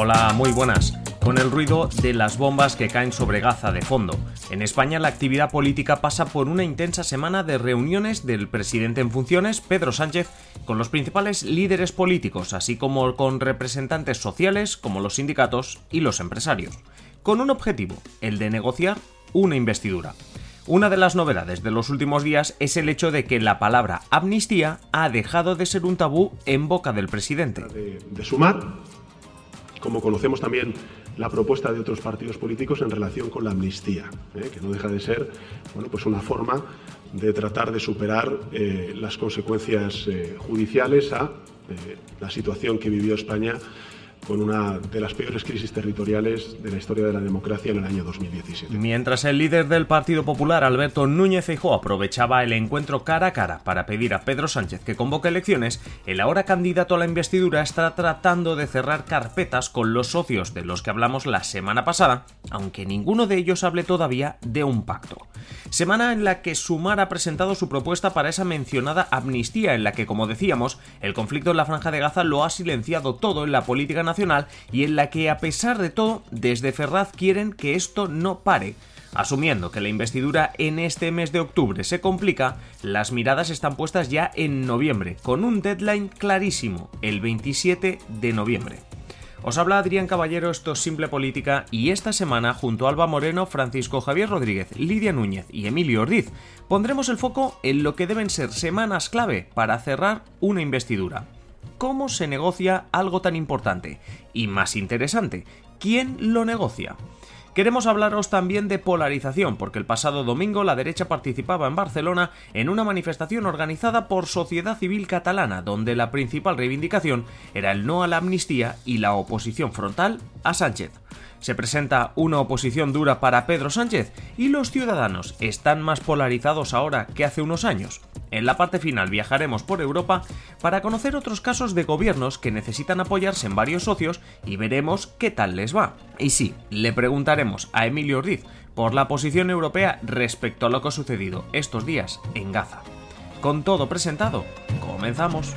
Hola, muy buenas. Con el ruido de las bombas que caen sobre Gaza de fondo, en España la actividad política pasa por una intensa semana de reuniones del presidente en funciones, Pedro Sánchez, con los principales líderes políticos, así como con representantes sociales como los sindicatos y los empresarios, con un objetivo, el de negociar una investidura. Una de las novedades de los últimos días es el hecho de que la palabra amnistía ha dejado de ser un tabú en boca del presidente. De sumar, como conocemos también la propuesta de otros partidos políticos en relación con la amnistía, que no deja de ser pues una forma de tratar de superar las consecuencias judiciales a la situación que vivió España con una de las peores crisis territoriales de la historia de la democracia en el año 2017. Mientras el líder del Partido Popular, Alberto Núñez Feijóo, aprovechaba el encuentro cara a cara para pedir a Pedro Sánchez que convoque elecciones, el ahora candidato a la investidura está tratando de cerrar carpetas con los socios de los que hablamos la semana pasada, aunque ninguno de ellos hable todavía de un pacto. Semana en la que Sumar ha presentado su propuesta para esa mencionada amnistía, en la que, como decíamos, el conflicto en la Franja de Gaza lo ha silenciado todo en la política nacional y en la que, a pesar de todo, desde Ferraz quieren que esto no pare. Asumiendo que la investidura en este mes de octubre se complica, las miradas están puestas ya en noviembre, con un deadline clarísimo, el 27 de noviembre. Os habla Adrián Caballero, esto es Simple Política, y esta semana, junto a Alba Moreno, Francisco Javier Rodríguez, Lidia Núñez y Emilio Ordiz, pondremos el foco en lo que deben ser semanas clave para cerrar una investidura. ¿Cómo se negocia algo tan importante? Y más interesante, ¿quién lo negocia? Queremos hablaros también de polarización, porque el pasado domingo la derecha participaba en Barcelona en una manifestación organizada por Sociedad Civil Catalana, donde la principal reivindicación era el no a la amnistía y la oposición frontal a Sánchez. Se presenta una oposición dura para Pedro Sánchez y los ciudadanos están más polarizados ahora que hace unos años. En la parte final viajaremos por Europa para conocer otros casos de gobiernos que necesitan apoyarse en varios socios y veremos qué tal les va. Y sí, le preguntaremos a Emilio Ordiz por la posición europea respecto a lo que ha sucedido estos días en Gaza. Con todo presentado, comenzamos.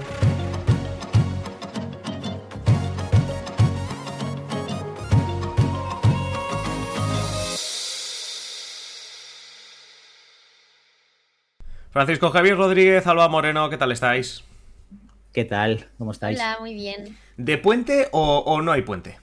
Francisco Javier Rodríguez, Alba Moreno, ¿qué tal estáis? ¿Qué tal? ¿Cómo estáis? Hola, muy bien. ¿De puente o no hay puente?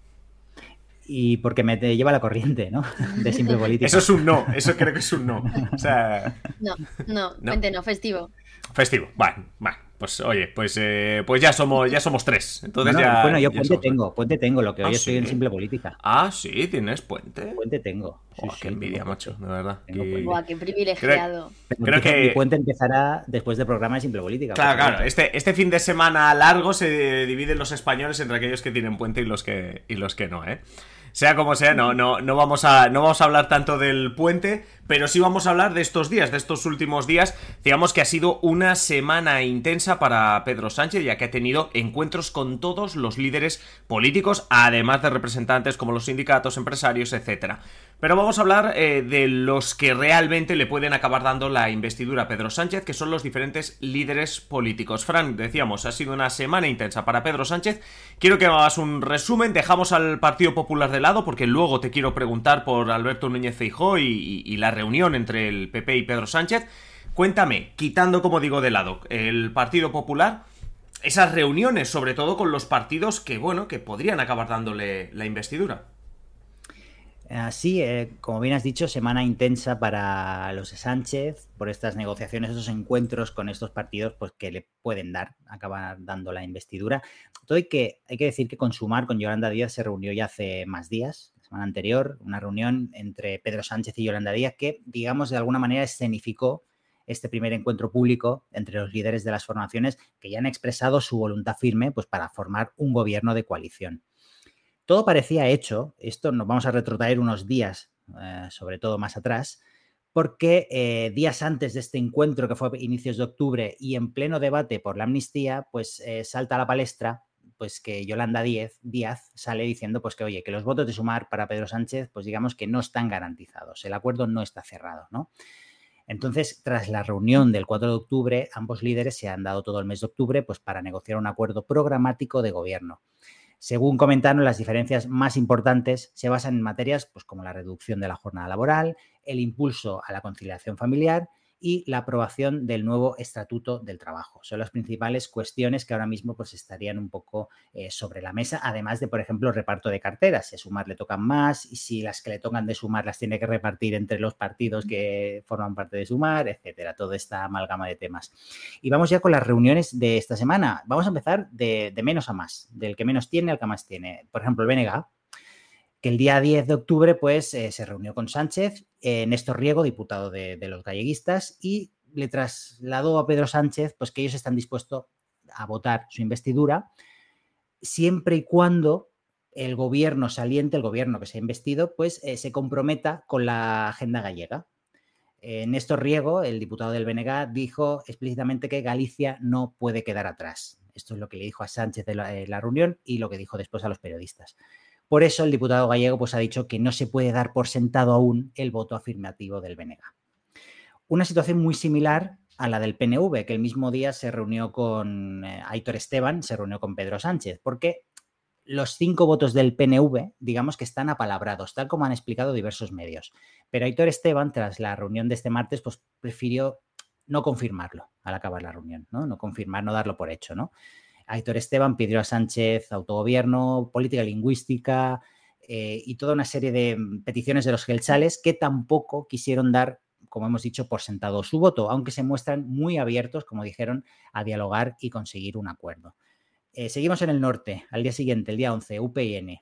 Y porque me lleva la corriente, ¿no? De Simple Política. Eso es un no, eso creo que es un no. O sea... No, puente no, festivo. Festivo, bueno, pues oye, pues ya somos tres. Entonces bueno, yo puente tengo, lo que hoy estoy ¿sí? en Simple Política. Ah, sí, ¿tienes puente? Puente tengo. Sí, qué envidia, macho, de verdad. Buah, qué privilegiado. Creo que mi puente empezará después del programa de Simple Política. Claro, este fin de semana largo se dividen los españoles entre aquellos que tienen puente y los que no, ¿eh? Sea como sea, no vamos a hablar tanto del puente, pero sí vamos a hablar de estos días, de estos últimos días. Digamos que ha sido una semana intensa para Pedro Sánchez, ya que ha tenido encuentros con todos los líderes políticos, además de representantes como los sindicatos, empresarios, etcétera. Pero vamos a hablar de los que realmente le pueden acabar dando la investidura a Pedro Sánchez, que son los diferentes líderes políticos. Fran, decíamos, ha sido una semana intensa para Pedro Sánchez. Quiero que hagas un resumen, dejamos al Partido Popular de lado, porque luego te quiero preguntar por Alberto Núñez Feijóo y la reunión entre el PP y Pedro Sánchez. Cuéntame, quitando, como digo, de lado el Partido Popular, esas reuniones, sobre todo con los partidos que podrían acabar dándole la investidura. Sí, como bien has dicho, semana intensa para los de Sánchez por estas negociaciones, esos encuentros con estos partidos pues que le pueden acabar dando la investidura. Todo hay que decir que con Sumar, con Yolanda Díaz, se reunió ya hace más días, la semana anterior, una reunión entre Pedro Sánchez y Yolanda Díaz que, digamos, de alguna manera escenificó este primer encuentro público entre los líderes de las formaciones que ya han expresado su voluntad firme pues para formar un gobierno de coalición. Todo parecía hecho, esto nos vamos a retrotraer unos días, sobre todo más atrás, porque días antes de este encuentro, que fue a inicios de octubre, y en pleno debate por la amnistía, pues salta a la palestra pues que Yolanda Díaz sale diciendo pues que, oye, que los votos de Sumar para Pedro Sánchez, pues digamos que no están garantizados, el acuerdo no está cerrado, ¿no? Entonces, tras la reunión del 4 de octubre, ambos líderes se han dado todo el mes de octubre pues para negociar un acuerdo programático de gobierno. Según comentaron, las diferencias más importantes se basan en materias pues, como la reducción de la jornada laboral, el impulso a la conciliación familiar y la aprobación del nuevo Estatuto del Trabajo. Son las principales cuestiones que ahora mismo pues, estarían un poco sobre la mesa, además de, por ejemplo, el reparto de carteras. Si a Sumar le tocan más y si las que le tocan de Sumar las tiene que repartir entre los partidos que forman parte de Sumar, etcétera. Toda esta amalgama de temas. Y vamos ya con las reuniones de esta semana. Vamos a empezar de menos a más, del que menos tiene al que más tiene. Por ejemplo, el BNG, que el día 10 de octubre pues, se reunió con Sánchez, Néstor Riego, diputado de los galleguistas, y le trasladó a Pedro Sánchez pues, que ellos están dispuestos a votar su investidura siempre y cuando el gobierno saliente, el gobierno que se ha investido, pues se comprometa con la agenda gallega. Néstor Riego, el diputado del BNG, dijo explícitamente que Galicia no puede quedar atrás. Esto es lo que le dijo a Sánchez en la reunión y lo que dijo después a los periodistas. Por eso el diputado gallego pues, ha dicho que no se puede dar por sentado aún el voto afirmativo del BNG. Una situación muy similar a la del PNV, que el mismo día se reunió con Aitor Esteban, se reunió con Pedro Sánchez, porque los 5 votos del PNV, digamos que están apalabrados, tal como han explicado diversos medios. Pero Aitor Esteban, tras la reunión de este martes, pues prefirió no confirmarlo al acabar la reunión, ¿no? No confirmar, no darlo por hecho, ¿no? Aitor Esteban pidió a Sánchez autogobierno, política lingüística y toda una serie de peticiones de los gelchales que tampoco quisieron dar, como hemos dicho, por sentado su voto, aunque se muestran muy abiertos, como dijeron, a dialogar y conseguir un acuerdo. Seguimos en el norte, al día siguiente, el día 11, UPyN.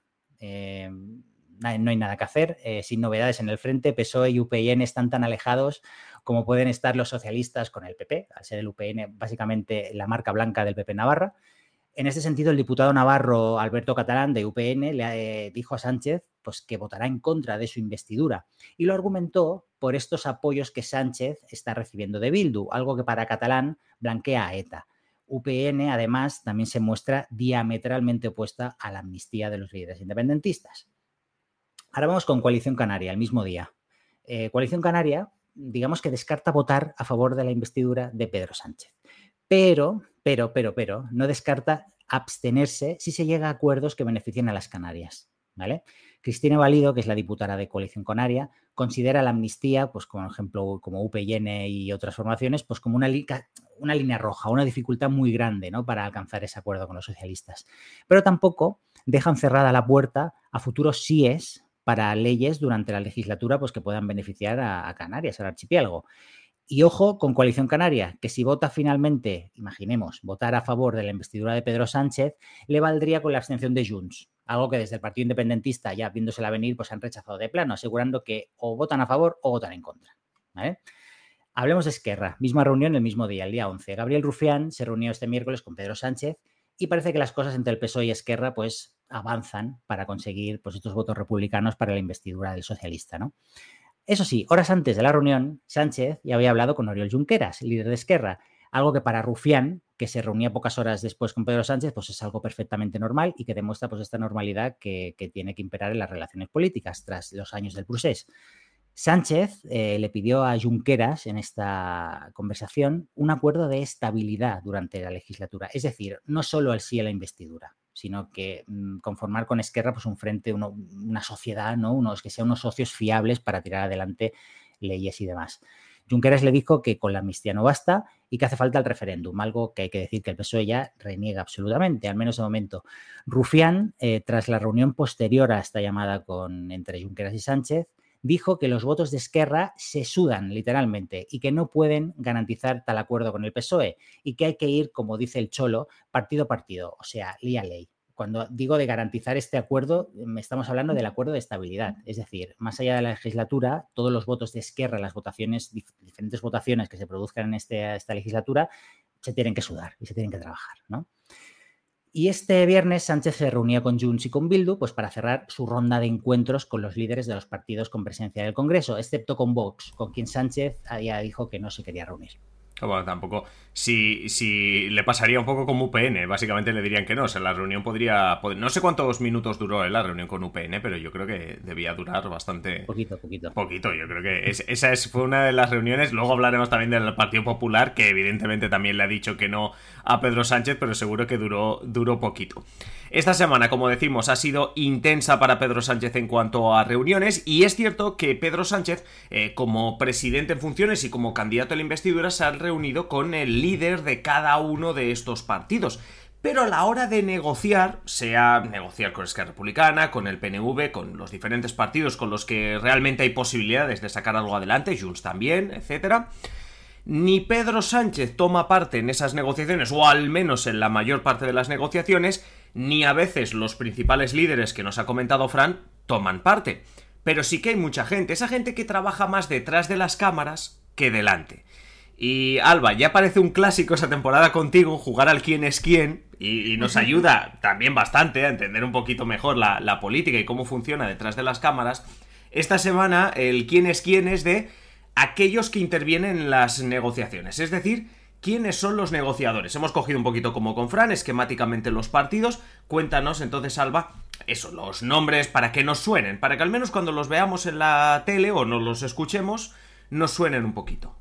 No hay nada que hacer, sin novedades en el frente. PSOE y UPyN están tan alejados como pueden estar los socialistas con el PP, al ser el UPyN básicamente la marca blanca del PP Navarra. En este sentido, el diputado navarro Alberto Catalán de UPyN le dijo a Sánchez pues, que votará en contra de su investidura y lo argumentó por estos apoyos que Sánchez está recibiendo de Bildu, algo que para Catalán blanquea a ETA. UPyN, además, también se muestra diametralmente opuesta a la amnistía de los líderes independentistas. Ahora vamos con Coalición Canaria, el mismo día. Coalición Canaria, digamos que descarta votar a favor de la investidura de Pedro Sánchez. Pero, no descarta abstenerse si se llega a acuerdos que beneficien a las Canarias, ¿vale? Cristina Valido, que es la diputada de Coalición Canaria, considera la amnistía, pues como ejemplo, como UPyN y otras formaciones, pues como una línea roja, una dificultad muy grande, ¿no? Para alcanzar ese acuerdo con los socialistas. Pero tampoco dejan cerrada la puerta a futuros síes para leyes durante la legislatura pues, que puedan beneficiar a Canarias, al archipiélago. Y ojo con Coalición Canaria, que si vota finalmente, imaginemos, votar a favor de la investidura de Pedro Sánchez, le valdría con la abstención de Junts, algo que desde el Partido Independentista, ya viéndosela venir, pues han rechazado de plano, asegurando que o votan a favor o votan en contra, ¿vale? Hablemos de Esquerra, misma reunión el mismo día, el día 11. Gabriel Rufián se reunió este miércoles con Pedro Sánchez y parece que las cosas entre el PSOE y Esquerra pues avanzan para conseguir pues, estos votos republicanos para la investidura del socialista, ¿no? Eso sí, horas antes de la reunión, Sánchez ya había hablado con Oriol Junqueras, líder de Esquerra, algo que para Rufián, que se reunía pocas horas después con Pedro Sánchez, pues es algo perfectamente normal y que demuestra pues esta normalidad que tiene que imperar en las relaciones políticas tras los años del procés. Sánchez le pidió a Junqueras en esta conversación un acuerdo de estabilidad durante la legislatura, es decir, no solo el sí a la investidura, sino que conformar con Esquerra pues un frente, una sociedad, ¿no? Que sean unos socios fiables para tirar adelante leyes y demás. Junqueras le dijo que con la amnistía no basta y que hace falta el referéndum, algo que hay que decir que el PSOE ya reniega absolutamente, al menos de momento. Rufián, tras la reunión posterior a esta llamada entre Junqueras y Sánchez, dijo que los votos de Esquerra se sudan literalmente y que no pueden garantizar tal acuerdo con el PSOE y que hay que ir, como dice el Cholo, partido a partido, o sea, ley a ley. Cuando digo de garantizar este acuerdo, estamos hablando del acuerdo de estabilidad. Es decir, más allá de la legislatura, todos los votos de Esquerra, las votaciones, diferentes votaciones que se produzcan en esta legislatura, se tienen que sudar y se tienen que trabajar, ¿no? Y este viernes Sánchez se reunía con Junts y con Bildu pues, para cerrar su ronda de encuentros con los líderes de los partidos con presencia del Congreso, excepto con Vox, con quien Sánchez ya dijo que no se quería reunir. Bueno, tampoco. Si le pasaría un poco como UPN, básicamente le dirían que no. O sea, la reunión podría. No sé cuántos minutos duró la reunión con UPN, pero yo creo que debía durar bastante. Poquito. Poquito, yo creo que fue una de las reuniones. Luego hablaremos también del Partido Popular, que evidentemente también le ha dicho que no a Pedro Sánchez, pero seguro que duró poquito. Esta semana, como decimos, ha sido intensa para Pedro Sánchez en cuanto a reuniones, y es cierto que Pedro Sánchez, como presidente en funciones y como candidato a la investidura, se ha reunido con el líder de cada uno de estos partidos. Pero a la hora de negociar, sea negociar con Esquerra Republicana, con el PNV, con los diferentes partidos con los que realmente hay posibilidades de sacar algo adelante, Junts también, etcétera, ni Pedro Sánchez toma parte en esas negociaciones, o al menos en la mayor parte de las negociaciones, ni a veces los principales líderes que nos ha comentado Fran toman parte. Pero sí que hay mucha gente, esa gente que trabaja más detrás de las cámaras que delante. Y Alba, ya parece un clásico esa temporada contigo, jugar al quién es quién, y nos ayuda también bastante a entender un poquito mejor la política y cómo funciona detrás de las cámaras. Esta semana el quién es quién es de aquellos que intervienen en las negociaciones, es decir, ¿quiénes son los negociadores? Hemos cogido un poquito como con Fran, esquemáticamente los partidos. Cuéntanos entonces, Alba, eso, los nombres para que nos suenen, para que al menos cuando los veamos en la tele o nos los escuchemos, nos suenen un poquito.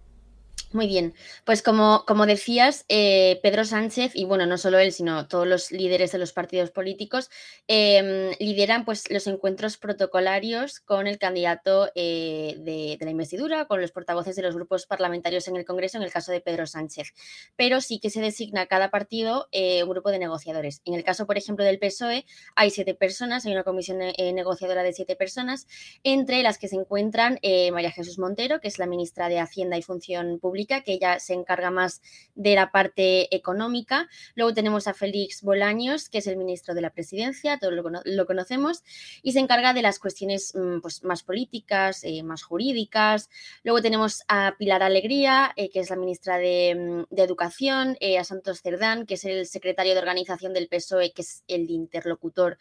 Muy bien, pues como decías, Pedro Sánchez, y bueno, no solo él, sino todos los líderes de los partidos políticos, lideran pues los encuentros protocolarios con el candidato de la investidura, con los portavoces de los grupos parlamentarios en el Congreso, en el caso de Pedro Sánchez. Pero sí que se designa a cada partido un grupo de negociadores. En el caso, por ejemplo, del PSOE, hay 7 personas, hay una comisión negociadora de 7 personas, entre las que se encuentran María Jesús Montero, que es la ministra de Hacienda y Función Pública, que ella se encarga más de la parte económica. Luego tenemos a Félix Bolaños, que es el ministro de la Presidencia, todos lo conocemos, y se encarga de las cuestiones pues, más políticas, más jurídicas. Luego tenemos a Pilar Alegría, que es la ministra de Educación, a Santos Cerdán, que es el secretario de organización del PSOE, que es el interlocutor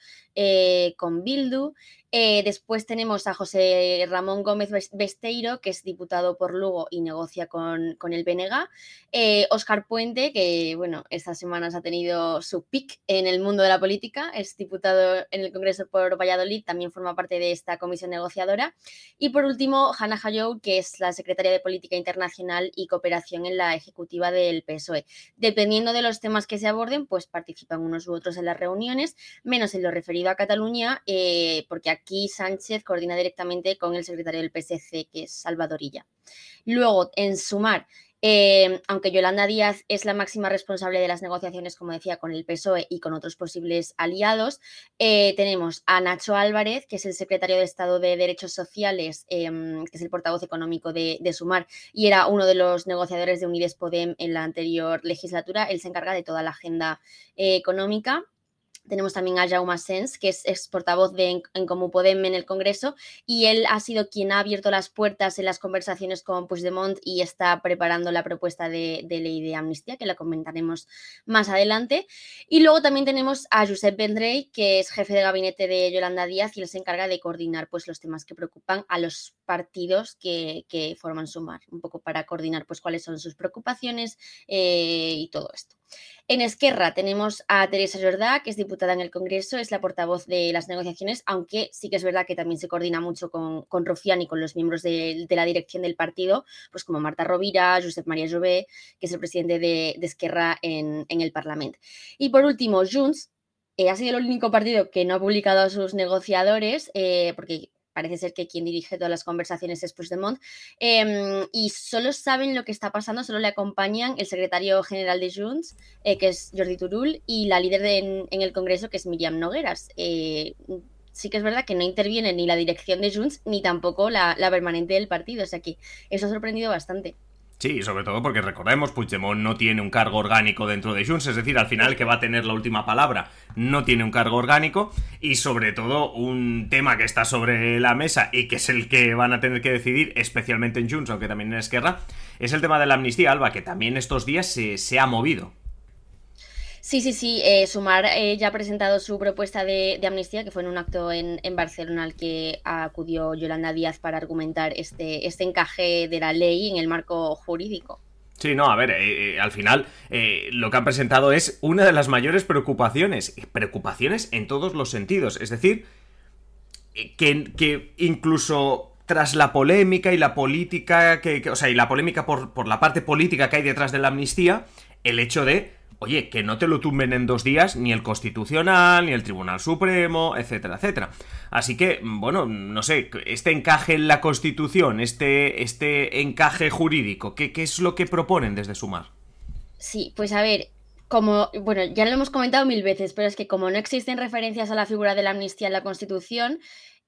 con Bildu. Después tenemos a José Ramón Gómez Besteiro, que es diputado por Lugo y negocia con el BNG. Óscar Puente, que bueno, estas semanas ha tenido su pick en el mundo de la política, es diputado en el Congreso por Valladolid, también forma parte de esta comisión negociadora. Y por último, Hannah Hayoud, que es la secretaria de Política Internacional y Cooperación en la ejecutiva del PSOE. Dependiendo de los temas que se aborden, pues participan unos u otros en las reuniones, menos en lo referido a Cataluña, porque aquí Sánchez coordina directamente con el secretario del PSC, que es Salvador Illa. Luego, en Sumar, aunque Yolanda Díaz es la máxima responsable de las negociaciones, como decía, con el PSOE y con otros posibles aliados, tenemos a Nacho Álvarez, que es el secretario de Estado de Derechos Sociales, que es el portavoz económico de Sumar y era uno de los negociadores de Unides Podem en la anterior legislatura. Él se encarga de toda la agenda económica. Tenemos también a Jaume Sens, que es portavoz de En Comú Podem en el Congreso, y él ha sido quien ha abierto las puertas en las conversaciones con Puigdemont y está preparando la propuesta de ley de amnistía, que la comentaremos más adelante. Y luego también tenemos a Josep Vendrell, que es jefe de gabinete de Yolanda Díaz, y él se encarga de coordinar pues, los temas que preocupan a los partidos que forman Sumar, un poco para coordinar pues, cuáles son sus preocupaciones y todo esto. En Esquerra tenemos a Teresa Jordà, que es diputada en el Congreso, es la portavoz de las negociaciones, aunque sí que es verdad que también se coordina mucho con Rufián y con los miembros de la dirección del partido, pues como Marta Rovira, Josep Maria Jové, que es el presidente de Esquerra en el Parlamento. Y por último, Junts ha sido el único partido que no ha publicado a sus negociadores, porque parece ser que quien dirige todas las conversaciones es Puigdemont, y solo saben lo que está pasando, solo le acompañan el secretario general de Junts, que es Jordi Turull, y la líder en el Congreso, que es Míriam Nogueras. Sí que es verdad que no interviene ni la dirección de Junts, ni tampoco la permanente del partido, o sea que eso ha sorprendido bastante. Sí, sobre todo porque recordemos, Puigdemont no tiene un cargo orgánico dentro de Junts, es decir, al final el que va a tener la última palabra no tiene un cargo orgánico, y sobre todo un tema que está sobre la mesa y que es el que van a tener que decidir, especialmente en Junts, aunque también en Esquerra, es el tema de la amnistía, Alba, que también estos días se ha movido. Sí. Sumar ya ha presentado su propuesta de amnistía, que fue en un acto en Barcelona al que acudió Yolanda Díaz para argumentar este encaje de la ley en el marco jurídico. Sí, no, a ver, al final lo que han presentado es una de las mayores preocupaciones en todos los sentidos, es decir, que incluso tras la polémica y la política, y la polémica por la parte política que hay detrás de la amnistía, el hecho de oye, que no te lo tumben en 2 días ni el Constitucional, ni el Tribunal Supremo, etcétera, etcétera. Así que, bueno, no sé, este encaje en la Constitución, este encaje jurídico, ¿qué es lo que proponen desde Sumar? Sí, pues a ver, como, bueno, ya lo hemos comentado 1000 veces, pero es que como no existen referencias a la figura de la amnistía en la Constitución,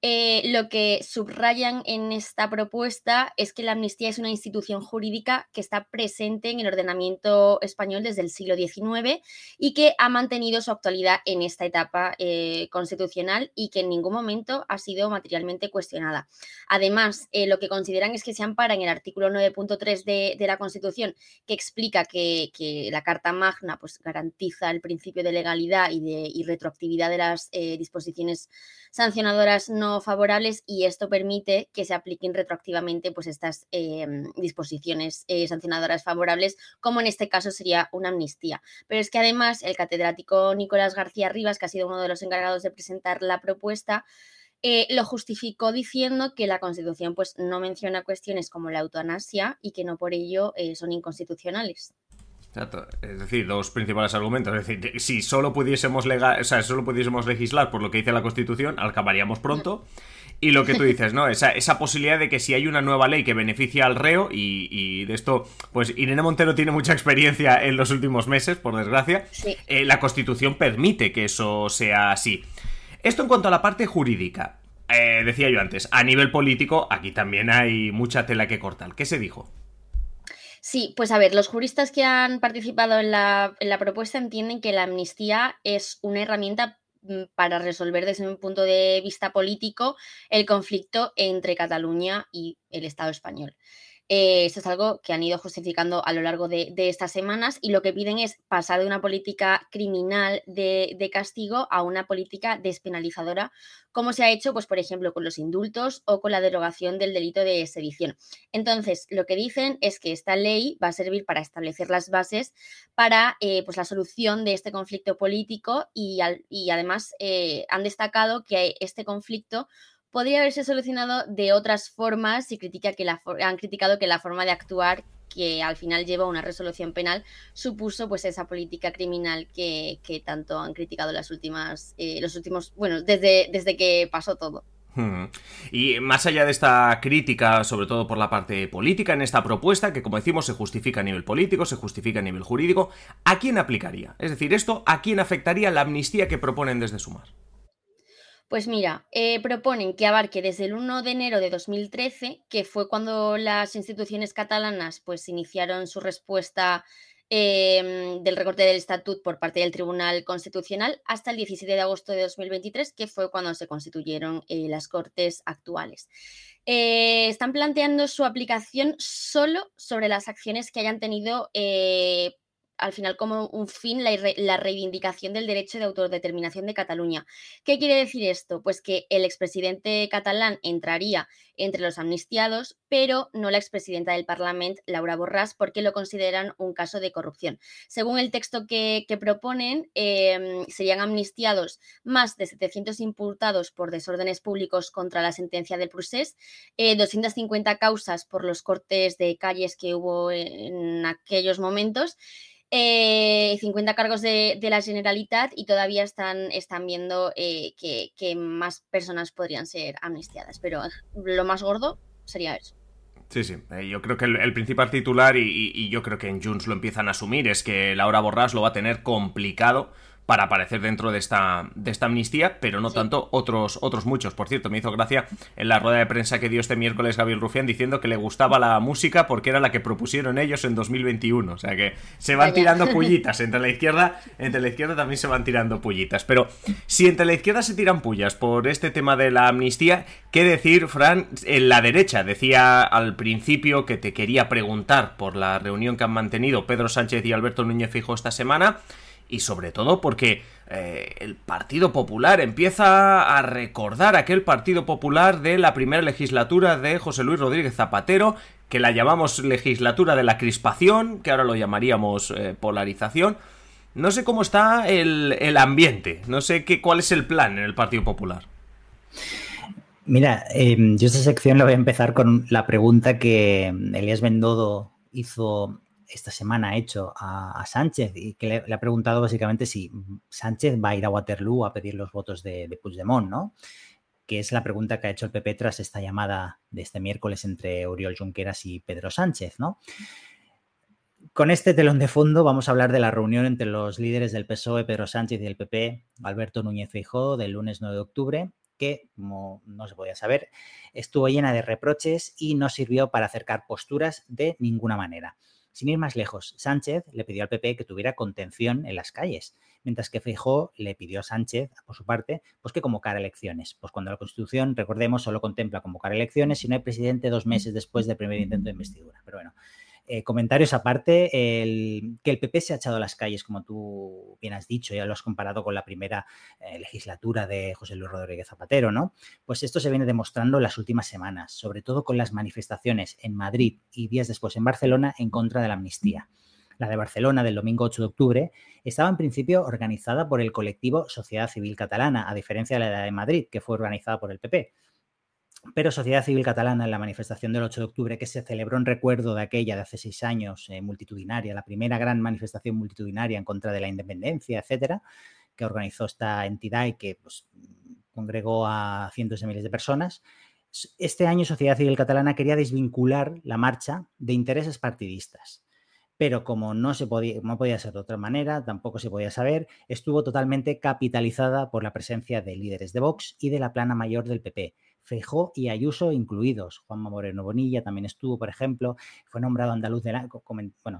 lo que subrayan en esta propuesta es que la amnistía es una institución jurídica que está presente en el ordenamiento español desde el siglo XIX y que ha mantenido su actualidad en esta etapa constitucional y que en ningún momento ha sido materialmente cuestionada. Además, lo que consideran es que se ampara en el artículo 9.3 de la Constitución, que explica que la Carta Magna pues, garantiza el principio de legalidad y retroactividad de las disposiciones sancionadoras no favorables, y esto permite que se apliquen retroactivamente pues estas disposiciones sancionadoras favorables, como en este caso sería una amnistía. Pero es que además el catedrático Nicolás García Rivas, que ha sido uno de los encargados de presentar la propuesta, lo justificó diciendo que la Constitución pues, no menciona cuestiones como la eutanasia y que no por ello son inconstitucionales. Exacto. Es decir, 2 principales argumentos. Es decir, si solo pudiésemos legislar por lo que dice la Constitución, acabaríamos pronto. Y lo que tú dices, ¿no? Esa posibilidad de que si hay una nueva ley que beneficia al reo, y de esto, pues Irene Montero tiene mucha experiencia en los últimos meses, por desgracia, sí. La Constitución permite que eso sea así. Esto en cuanto a la parte jurídica. Decía yo antes, a nivel político, aquí también hay mucha tela que cortar. ¿Qué se dijo? Sí, pues a ver, los juristas que han participado en la propuesta entienden que la amnistía es una herramienta para resolver desde un punto de vista político el conflicto entre Cataluña y el Estado español. Esto es algo que han ido justificando a lo largo de estas semanas, y lo que piden es pasar de una política criminal de castigo a una política despenalizadora, como se ha hecho, pues, por ejemplo, con los indultos o con la derogación del delito de sedición. Entonces, lo que dicen es que esta ley va a servir para establecer las bases para pues, la solución de este conflicto político, y además han destacado que este conflicto podría haberse solucionado de otras formas, y han criticado que la forma de actuar que al final lleva a una resolución penal supuso pues esa política criminal que tanto han criticado los últimos, bueno, desde que pasó todo. Y más allá de esta crítica, sobre todo por la parte política en esta propuesta, que como decimos se justifica a nivel político, se justifica a nivel jurídico, ¿a quién aplicaría? Es decir, ¿esto a quién afectaría la amnistía que proponen desde Sumar? Pues mira, proponen que abarque desde el 1 de enero de 2013, que fue cuando las instituciones catalanas pues iniciaron su respuesta del recorte del estatut por parte del Tribunal Constitucional, hasta el 17 de agosto de 2023, que fue cuando se constituyeron las Cortes actuales. Están planteando su aplicación solo sobre las acciones que hayan tenido al final como un fin la reivindicación del derecho de autodeterminación de Cataluña. ¿Qué quiere decir esto? Pues que el expresidente catalán entraría entre los amnistiados, pero no la expresidenta del Parlament, Laura Borràs, porque lo consideran un caso de corrupción. Según el texto que proponen, serían amnistiados más de 700 imputados por desórdenes públicos contra la sentencia del Procés, 250 causas por los cortes de calles que hubo en aquellos momentos, 50 cargos de la Generalitat, y todavía están viendo que más personas podrían ser amnistiadas, pero lo más gordo sería eso. Sí, yo creo que el principal titular, y yo creo que en Junts lo empiezan a asumir, es que Laura Borràs lo va a tener complicado para aparecer dentro de esta amnistía, pero no tanto otros muchos. Por cierto, me hizo gracia en la rueda de prensa que dio este miércoles Gabriel Rufián diciendo que le gustaba la música porque era la que propusieron ellos en 2021. O sea que se van tirando pullitas. Entre la izquierda también se van tirando pullitas. Pero si entre la izquierda se tiran pullas por este tema de la amnistía, ¿qué decir, Fran? En la derecha decía al principio que te quería preguntar por la reunión que han mantenido Pedro Sánchez y Alberto Núñez Feijóo esta semana. Y sobre todo porque el Partido Popular empieza a recordar aquel Partido Popular de la primera legislatura de José Luis Rodríguez Zapatero, que la llamamos legislatura de la crispación, que ahora lo llamaríamos polarización. No sé cómo está el ambiente, no sé cuál es el plan en el Partido Popular. Mira, yo esta sección la voy a empezar con la pregunta que Elías Bendodo hizo esta semana ha hecho a Sánchez y que le ha preguntado básicamente si Sánchez va a ir a Waterloo a pedir los votos de Puigdemont, ¿no? Que es la pregunta que ha hecho el PP tras esta llamada de este miércoles entre Oriol Junqueras y Pedro Sánchez, ¿no? Con este telón de fondo vamos a hablar de la reunión entre los líderes del PSOE, Pedro Sánchez, y del PP, Alberto Núñez Feijóo, del lunes 9 de octubre, que, como no se podía saber, estuvo llena de reproches y no sirvió para acercar posturas de ninguna manera. Sin ir más lejos, Sánchez le pidió al PP que tuviera contención en las calles, mientras que Feijóo le pidió a Sánchez, por su parte, pues que convocara elecciones. Pues cuando la Constitución, recordemos, solo contempla convocar elecciones si no hay presidente 2 meses después del primer intento de investidura. Pero bueno, comentarios aparte, que el PP se ha echado a las calles, como tú bien has dicho, ya lo has comparado con la primera legislatura de José Luis Rodríguez Zapatero, ¿no? Pues esto se viene demostrando en las últimas semanas, sobre todo con las manifestaciones en Madrid y días después en Barcelona en contra de la amnistía. La de Barcelona del domingo 8 de octubre estaba en principio organizada por el colectivo Sociedad Civil Catalana, a diferencia de la de Madrid, que fue organizada por el PP. Pero Sociedad Civil Catalana, en la manifestación del 8 de octubre, que se celebró en recuerdo de aquella de hace 6 años, multitudinaria, la primera gran manifestación multitudinaria en contra de la independencia, etcétera, que organizó esta entidad y que pues, congregó a cientos de miles de personas. Este año Sociedad Civil Catalana quería desvincular la marcha de intereses partidistas. Pero como no podía ser de otra manera, tampoco se podía saber, estuvo totalmente capitalizada por la presencia de líderes de Vox y de la plana mayor del PP, Feijóo y Ayuso incluidos. Juanma Moreno Bonilla también estuvo, por ejemplo, fue nombrado andaluz del año, bueno,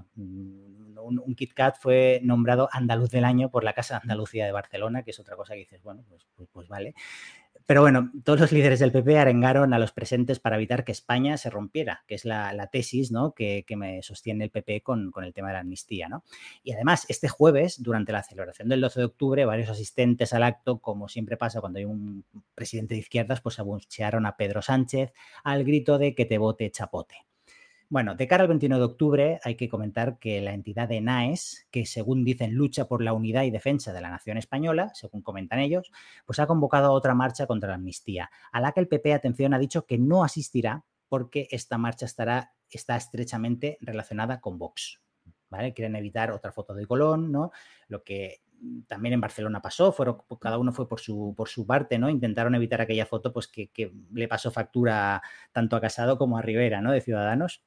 un Kit Kat fue nombrado andaluz del año por la Casa de Andalucía de Barcelona, que es otra cosa que dices, bueno, pues vale. Pero bueno, todos los líderes del PP arengaron a los presentes para evitar que España se rompiera, que es la tesis, ¿no?, que me sostiene el PP con el tema de la amnistía, ¿no? Y además, este jueves, durante la celebración del 12 de octubre, varios asistentes al acto, como siempre pasa cuando hay un presidente de izquierdas, pues abuchearon a Pedro Sánchez al grito de que te vote chapote. Bueno, de cara al 21 de octubre hay que comentar que la entidad de NAES, que según dicen lucha por la unidad y defensa de la nación española, según comentan ellos, pues ha convocado otra marcha contra la amnistía, a la que el PP, atención, ha dicho que no asistirá porque esta marcha está estrechamente relacionada con Vox, ¿vale? Quieren evitar otra foto de Colón, ¿no? Lo que también en Barcelona pasó, cada uno fue por su parte, ¿no? Intentaron evitar aquella foto pues que le pasó factura tanto a Casado como a Rivera, ¿no?, de Ciudadanos.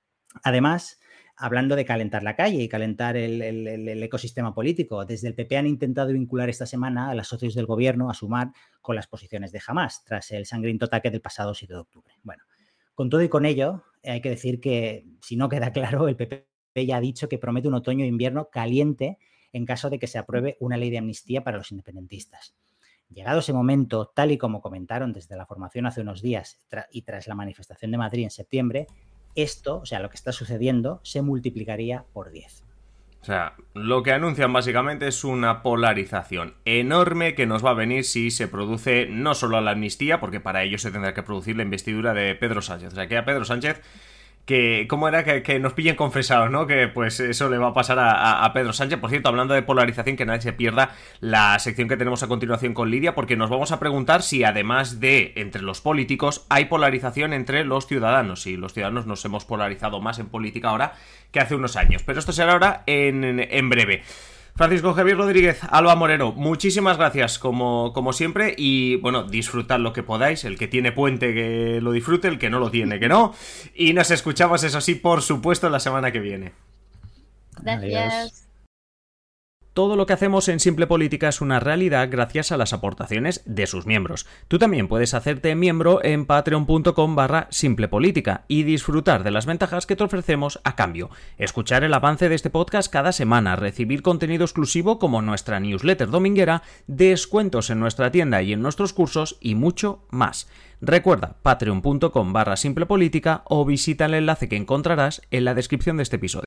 Además, hablando de calentar la calle y calentar el ecosistema político, desde el PP han intentado vincular esta semana a los socios del gobierno a Sumar con las posiciones de Hamás, tras el sangriento ataque del pasado 7 de octubre. Bueno, con todo y con ello, hay que decir que, si no queda claro, el PP ya ha dicho que promete un otoño e invierno caliente en caso de que se apruebe una ley de amnistía para los independentistas. Llegado ese momento, tal y como comentaron desde la formación hace unos días y tras la manifestación de Madrid en septiembre, esto, o sea, lo que está sucediendo, se multiplicaría por 10. O sea, lo que anuncian básicamente es una polarización enorme que nos va a venir si se produce no solo la amnistía, porque para ello se tendrá que producir la investidura de Pedro Sánchez. O sea, que a Pedro Sánchez, que ¿cómo era? Que nos pillen confesados, ¿no? Que pues eso le va a pasar a Pedro Sánchez. Por cierto, hablando de polarización, que nadie se pierda la sección que tenemos a continuación con Lidia, porque nos vamos a preguntar si además de entre los políticos hay polarización entre los ciudadanos. Si los ciudadanos nos hemos polarizado más en política ahora que hace unos años. Pero esto será ahora en breve. Francisco Javier Rodríguez, Alba Moreno, muchísimas gracias como siempre y bueno, disfrutad lo que podáis, el que tiene puente que lo disfrute, el que no lo tiene que no, y nos escuchamos eso sí, por supuesto, la semana que viene. Gracias. Adiós. Todo lo que hacemos en Simple Política es una realidad gracias a las aportaciones de sus miembros. Tú también puedes hacerte miembro en patreon.com/simplepolítica y disfrutar de las ventajas que te ofrecemos a cambio. Escuchar el avance de este podcast cada semana, recibir contenido exclusivo como nuestra newsletter dominguera, descuentos en nuestra tienda y en nuestros cursos y mucho más. Recuerda patreon.com/simplepolítica o visita el enlace que encontrarás en la descripción de este episodio.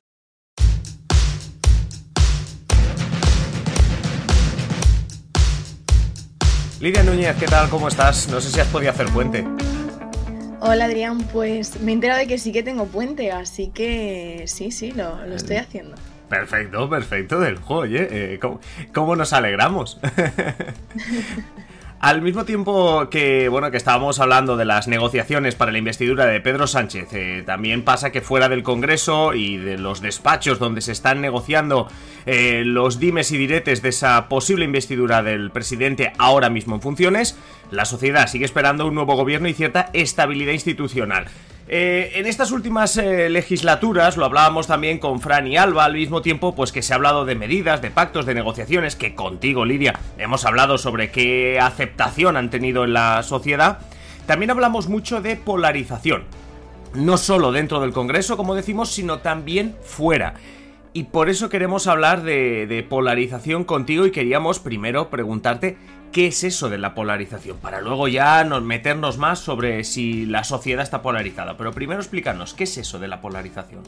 Lidia Núñez, ¿qué tal? ¿Cómo estás? No sé si has podido hacer puente. Hola Adrián, pues me he enterado de que sí que tengo puente, así que sí, lo estoy haciendo. Perfecto, del juego, oye, ¿cómo nos alegramos? Al mismo tiempo que, bueno, que estábamos hablando de las negociaciones para la investidura de Pedro Sánchez, también pasa que fuera del Congreso y de los despachos donde se están negociando los dimes y diretes de esa posible investidura del presidente ahora mismo en funciones, la sociedad sigue esperando un nuevo gobierno y cierta estabilidad institucional. En estas últimas legislaturas, lo hablábamos también con Fran y Alba, al mismo tiempo pues que se ha hablado de medidas, de pactos, de negociaciones, que contigo, Lidia, hemos hablado sobre qué aceptación han tenido en la sociedad. También hablamos mucho de polarización, no solo dentro del Congreso, como decimos, sino también fuera. Y por eso queremos hablar de polarización contigo y queríamos primero preguntarte qué es eso de la polarización, para luego ya meternos más sobre si la sociedad está polarizada. Pero primero explícanos, ¿qué es eso de la polarización?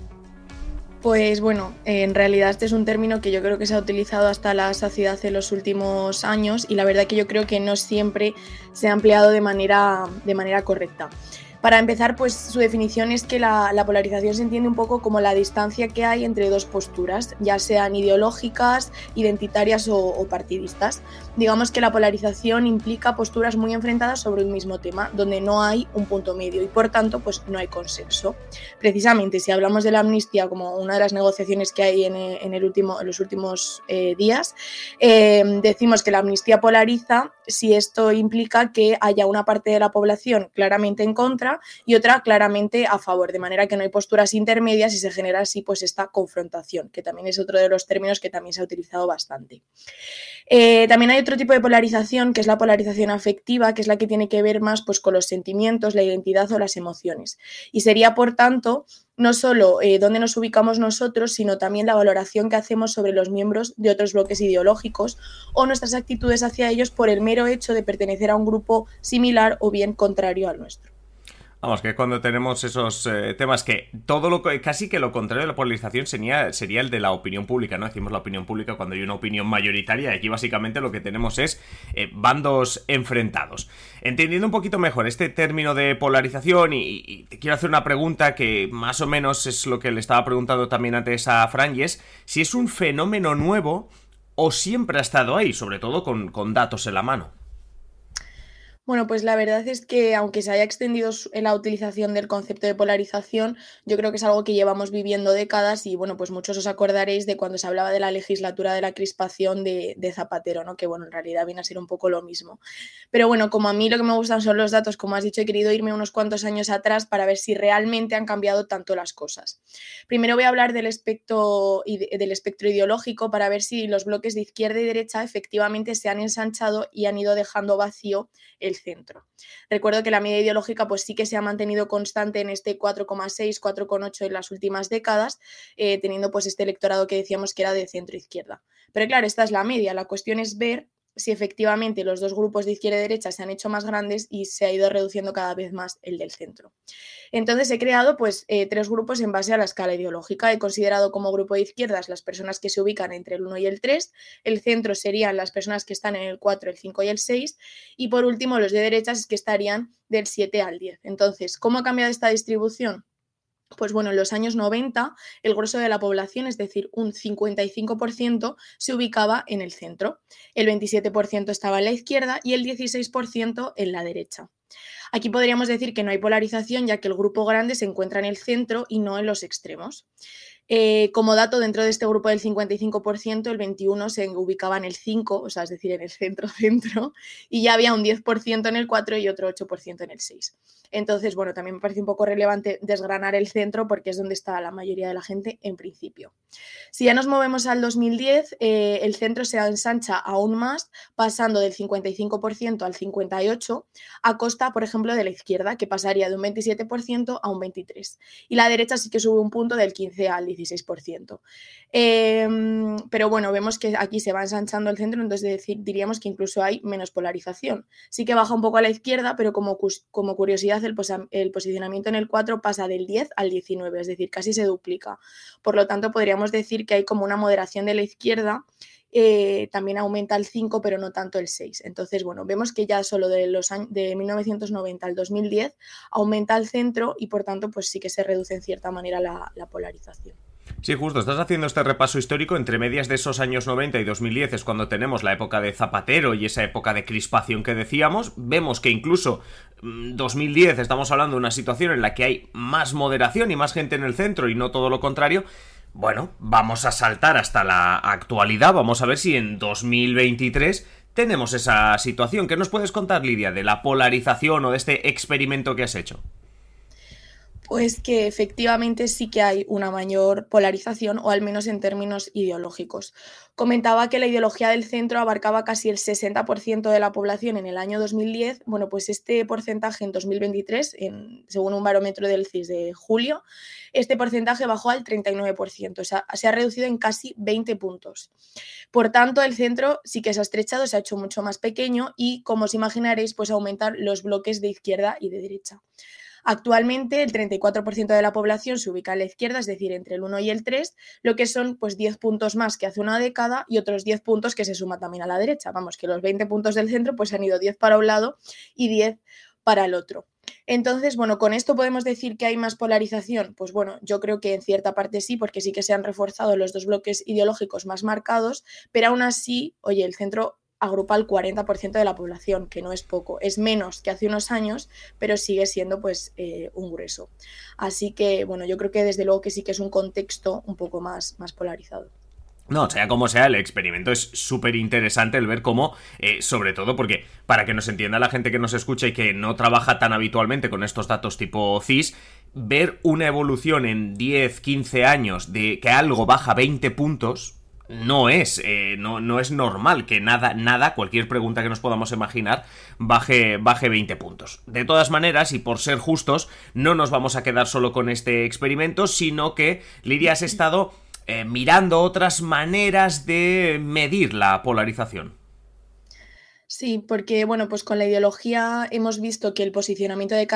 Pues bueno, en realidad este es un término que yo creo que se ha utilizado hasta la saciedad en los últimos años y la verdad que yo creo que no siempre se ha empleado de manera correcta. Para empezar, pues su definición es que la polarización se entiende un poco como la distancia que hay entre dos posturas, ya sean ideológicas, identitarias o partidistas. Digamos que la polarización implica posturas muy enfrentadas sobre un mismo tema, donde no hay un punto medio y por tanto pues no hay consenso. Precisamente si hablamos de la amnistía como una de las negociaciones que hay en los últimos días, decimos que la amnistía polariza si esto implica que haya una parte de la población claramente en contra y otra claramente a favor, de manera que no hay posturas intermedias y se genera así pues esta confrontación, que también es otro de los términos que también se ha utilizado bastante. También hay otro tipo de polarización, que es la polarización afectiva, que es la que tiene que ver más pues con los sentimientos, la identidad o las emociones. Y sería, por tanto, no solo dónde nos ubicamos nosotros, sino también la valoración que hacemos sobre los miembros de otros bloques ideológicos o nuestras actitudes hacia ellos por el mero hecho de pertenecer a un grupo similar o bien contrario al nuestro. Vamos, que cuando tenemos esos temas que casi que lo contrario de la polarización sería el de la opinión pública, ¿no? Decimos la opinión pública cuando hay una opinión mayoritaria y aquí básicamente lo que tenemos es bandos enfrentados. Entendiendo un poquito mejor este término de polarización y te quiero hacer una pregunta que más o menos es lo que le estaba preguntando también antes a Fran, y es si es un fenómeno nuevo o siempre ha estado ahí, sobre todo con datos en la mano. Bueno, pues la verdad es que aunque se haya extendido la utilización del concepto de polarización, yo creo que es algo que llevamos viviendo décadas y bueno, pues muchos os acordaréis de cuando se hablaba de la legislatura de la crispación de Zapatero, ¿no? Que bueno, en realidad viene a ser un poco lo mismo. Pero bueno, como a mí lo que me gustan son los datos, como has dicho, he querido irme unos cuantos años atrás para ver si realmente han cambiado tanto las cosas. Primero voy a hablar del espectro ideológico para ver si los bloques de izquierda y derecha efectivamente se han ensanchado y han ido dejando vacío el centro. Recuerdo que la media ideológica pues sí que se ha mantenido constante en este 4,6, 4,8 en las últimas décadas, teniendo pues este electorado que decíamos que era de centro-izquierda. Pero claro, esta es la media, la cuestión es ver si efectivamente los dos grupos de izquierda y derecha se han hecho más grandes y se ha ido reduciendo cada vez más el del centro. Entonces he creado pues 3 grupos en base a la escala ideológica. He considerado como grupo de izquierdas las personas que se ubican entre el 1 y el 3, el centro serían las personas que están en el 4, el 5 y el 6 y por último los de derechas que estarían del 7 al 10. Entonces, ¿cómo ha cambiado esta distribución? Pues bueno, en los años 90 el grueso de la población, es decir, un 55%, se ubicaba en el centro, el 27% estaba en la izquierda y el 16% en la derecha. Aquí podríamos decir que no hay polarización, ya que el grupo grande se encuentra en el centro y no en los extremos. Como dato, dentro de este grupo del 55%, el 21% se ubicaba en el 5%, o sea, es decir, en el centro, y ya había un 10% en el 4% y otro 8% en el 6%. Entonces, bueno, también me parece un poco relevante desgranar el centro porque es donde está la mayoría de la gente en principio. Si ya nos movemos al 2010, el centro se ensancha aún más, pasando del 55% al 58%, a costa, por ejemplo, de la izquierda, que pasaría de un 27% a un 23%. Y la derecha sí que sube un punto del 15% al 16%. Pero bueno, vemos que aquí se va ensanchando el centro, entonces diríamos que incluso hay menos polarización. Sí que baja un poco a la izquierda, pero como curiosidad, el posicionamiento en el 4 pasa del 10 al 19, es decir, casi se duplica. Por lo tanto, podríamos decir que hay como una moderación de la izquierda. También aumenta el 5, pero no tanto el 6. Entonces, bueno, vemos que ya solo de 1990 al 2010 aumenta el centro y, por tanto, pues sí que se reduce en cierta manera la polarización. Sí, justo, estás haciendo este repaso histórico entre medias de esos años 90 y 2010 es cuando tenemos la época de Zapatero y esa época de crispación que decíamos. Vemos que incluso 2010 estamos hablando de una situación en la que hay más moderación y más gente en el centro y no todo lo contrario. Bueno, vamos a saltar hasta la actualidad, vamos a ver si en 2023 tenemos esa situación. ¿Qué nos puedes contar, Lidia, de la polarización o de este experimento que has hecho? Pues que efectivamente sí que hay una mayor polarización, o al menos en términos ideológicos. Comentaba que la ideología del centro abarcaba casi el 60% de la población en el año 2010. Bueno, pues este porcentaje en 2023, según un barómetro del CIS de julio, este porcentaje bajó al 39%, o sea, se ha reducido en casi 20 puntos. Por tanto, el centro sí que se ha estrechado, se ha hecho mucho más pequeño y, como os imaginaréis, pues aumentan los bloques de izquierda y de derecha. Actualmente el 34% de la población se ubica a la izquierda, es decir, entre el 1 y el 3, lo que son pues 10 puntos más que hace una década y otros 10 puntos que se suma también a la derecha. Vamos, que los 20 puntos del centro pues han ido 10 para un lado y 10 para el otro. Entonces, bueno, ¿con esto podemos decir que hay más polarización? Pues bueno, yo creo que en cierta parte sí, porque sí que se han reforzado los dos bloques ideológicos más marcados, pero aún así, oye, el centro agrupa el 40% de la población, que no es poco, es menos que hace unos años, pero sigue siendo pues un grueso. Así que, bueno, yo creo que desde luego que sí que es un contexto un poco más polarizado. No, sea como sea, el experimento es súper interesante el ver cómo, sobre todo porque, para que nos entienda la gente que nos escucha y que no trabaja tan habitualmente con estos datos tipo CIS, ver una evolución en 10, 15 años de que algo baja 20 puntos... No es normal que nada, cualquier pregunta que nos podamos imaginar, baje 20 puntos. De todas maneras, y por ser justos, no nos vamos a quedar solo con este experimento, sino que, Lidia, has estado mirando otras maneras de medir la polarización. Sí, porque bueno, pues con la ideología hemos visto que el posicionamiento de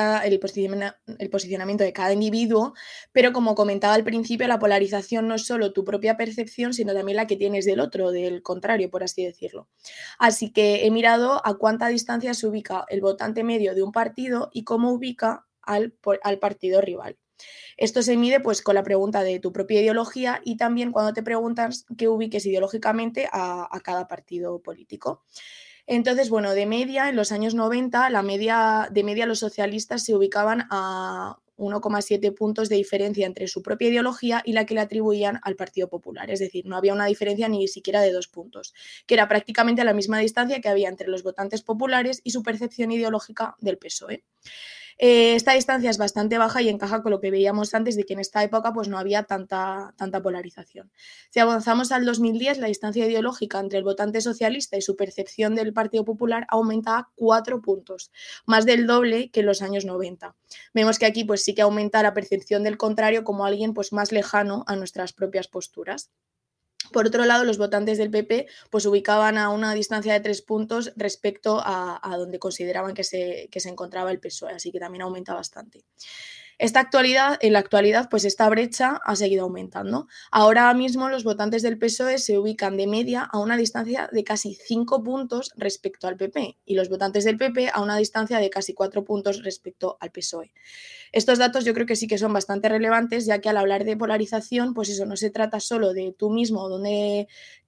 cada individuo, pero como comentaba al principio, la polarización no es solo tu propia percepción, sino también la que tienes del otro, del contrario, por así decirlo. Así que he mirado a cuánta distancia se ubica el votante medio de un partido y cómo ubica al partido rival. Esto se mide pues con la pregunta de tu propia ideología y también cuando te preguntas que ubiques ideológicamente a cada partido político. Entonces, bueno, de media, en los años 90, de media los socialistas se ubicaban a 1,7 puntos de diferencia entre su propia ideología y la que le atribuían al Partido Popular. Es decir, no había una diferencia ni siquiera de 2 puntos, que era prácticamente a la misma distancia que había entre los votantes populares y su percepción ideológica del PSOE. Esta distancia es bastante baja y encaja con lo que veíamos antes de que en esta época pues, no había tanta polarización. Si avanzamos al 2010, la distancia ideológica entre el votante socialista y su percepción del Partido Popular aumenta a 4 puntos, más del doble que en los años 90. Vemos que aquí pues, sí que aumenta la percepción del contrario como alguien pues, más lejano a nuestras propias posturas. Por otro lado, los votantes del PP pues, ubicaban a una distancia de 3 puntos respecto a donde consideraban que se encontraba el PSOE, así que también aumenta bastante. En la actualidad, pues esta brecha ha seguido aumentando. Ahora mismo los votantes del PSOE se ubican de media a una distancia de casi 5 puntos respecto al PP y los votantes del PP a una distancia de casi 4 puntos respecto al PSOE. Estos datos yo creo que sí que son bastante relevantes, ya que al hablar de polarización, pues eso no se trata solo de tú mismo, dónde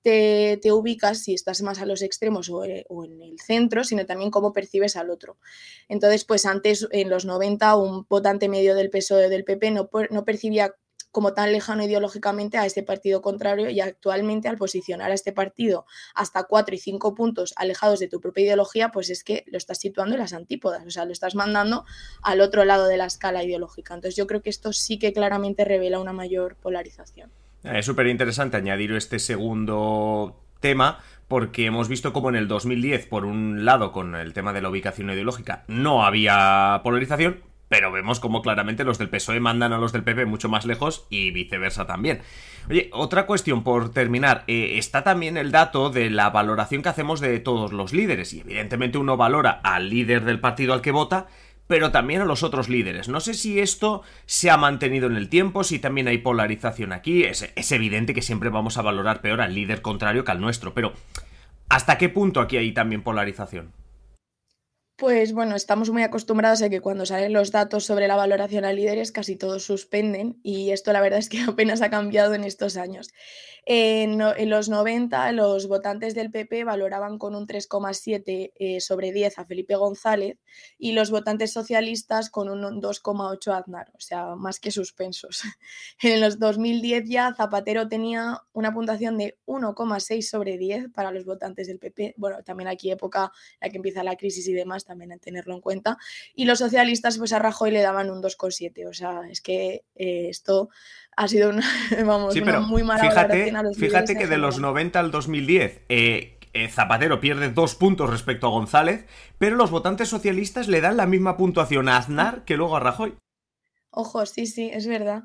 te ubicas, si estás más a los extremos o en el centro, sino también cómo percibes al otro. Entonces, pues antes, en los 90, un votante medio del PSOE o del PP no percibía como tan lejano ideológicamente a este partido contrario y actualmente al posicionar a este partido hasta 4 y 5 puntos alejados de tu propia ideología, pues es que lo estás situando en las antípodas, o sea, lo estás mandando al otro lado de la escala ideológica. Entonces yo creo que esto sí que claramente revela una mayor polarización. Es súper interesante añadir este segundo tema porque hemos visto como en el 2010, por un lado, con el tema de la ubicación ideológica, no había polarización, pero vemos como claramente los del PSOE mandan a los del PP mucho más lejos y viceversa también. Oye, otra cuestión por terminar, está también el dato de la valoración que hacemos de todos los líderes y evidentemente uno valora al líder del partido al que vota, pero también a los otros líderes. No sé si esto se ha mantenido en el tiempo, si también hay polarización aquí. Es evidente que siempre vamos a valorar peor al líder contrario que al nuestro, pero ¿hasta qué punto aquí hay también polarización? Pues bueno, estamos muy acostumbrados a que cuando salen los datos sobre la valoración a líderes casi todos suspenden y esto la verdad es que apenas ha cambiado en estos años. En los 90 los votantes del PP valoraban con un 3,7 sobre 10 a Felipe González y los votantes socialistas con un 2,8 a Aznar, o sea, más que suspensos. En los 2010 ya Zapatero tenía una puntuación de 1,6 sobre 10 para los votantes del PP. Bueno, también aquí época en la que empieza la crisis y demás, también hay que tenerlo en cuenta. Y los socialistas pues a Rajoy le daban un 2,7, o sea, es que esto ha sido una, vamos, sí, una muy mala valoración a los líderes. Fíjate que de los 90 al 2010 Zapatero pierde 2 puntos respecto a González, pero los votantes socialistas le dan la misma puntuación a Aznar que luego a Rajoy. Ojo, sí, es verdad.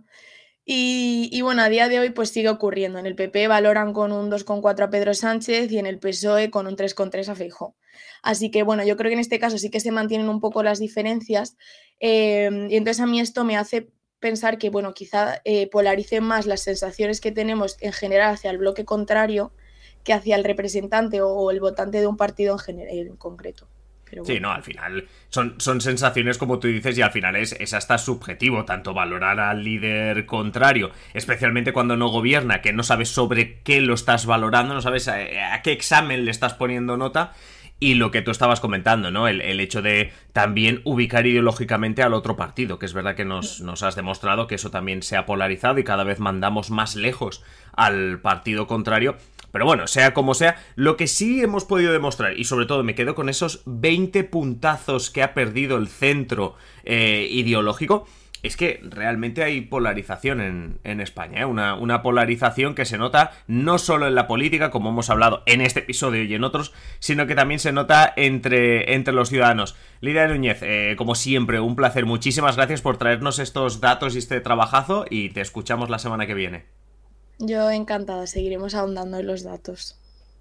Y bueno, a día de hoy pues sigue ocurriendo. En el PP valoran con un 2,4 a Pedro Sánchez y en el PSOE con un 3,3 a Feijóo. Así que bueno, yo creo que en este caso sí que se mantienen un poco las diferencias y entonces a mí esto me hace pensar que bueno, quizá polaricen más las sensaciones que tenemos en general hacia el bloque contrario que hacia el representante o el votante de un partido en concreto. Pero bueno. Sí, no, al final son sensaciones como tú dices y al final es hasta subjetivo, tanto valorar al líder contrario, especialmente cuando no gobierna, que no sabes sobre qué lo estás valorando, no sabes a qué examen le estás poniendo nota, y lo que tú estabas comentando, ¿no? El hecho de también ubicar ideológicamente al otro partido, que es verdad que nos has demostrado que eso también se ha polarizado y cada vez mandamos más lejos al partido contrario. Pero bueno, sea como sea, lo que sí hemos podido demostrar, y sobre todo me quedo con esos 20 puntazos que ha perdido el centro ideológico, es que realmente hay polarización en España, ¿eh? Una polarización que se nota no solo en la política, como hemos hablado en este episodio y en otros, sino que también se nota entre los ciudadanos. Lidia Núñez, como siempre, un placer. Muchísimas gracias por traernos estos datos y este trabajazo y te escuchamos la semana que viene. Yo encantada, seguiremos ahondando en los datos.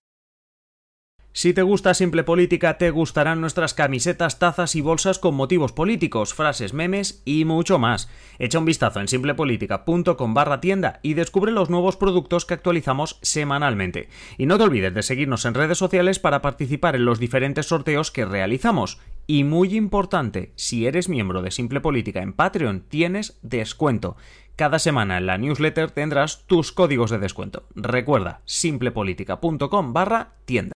Si te gusta Simple Política, te gustarán nuestras camisetas, tazas y bolsas con motivos políticos, frases, memes y mucho más. Echa un vistazo en simplepolitica.com/tienda y descubre los nuevos productos que actualizamos semanalmente. Y no te olvides de seguirnos en redes sociales para participar en los diferentes sorteos que realizamos. Y muy importante, si eres miembro de Simple Política en Patreon, tienes descuento. Cada semana en la newsletter tendrás tus códigos de descuento. Recuerda, simplepolitica.com/tienda.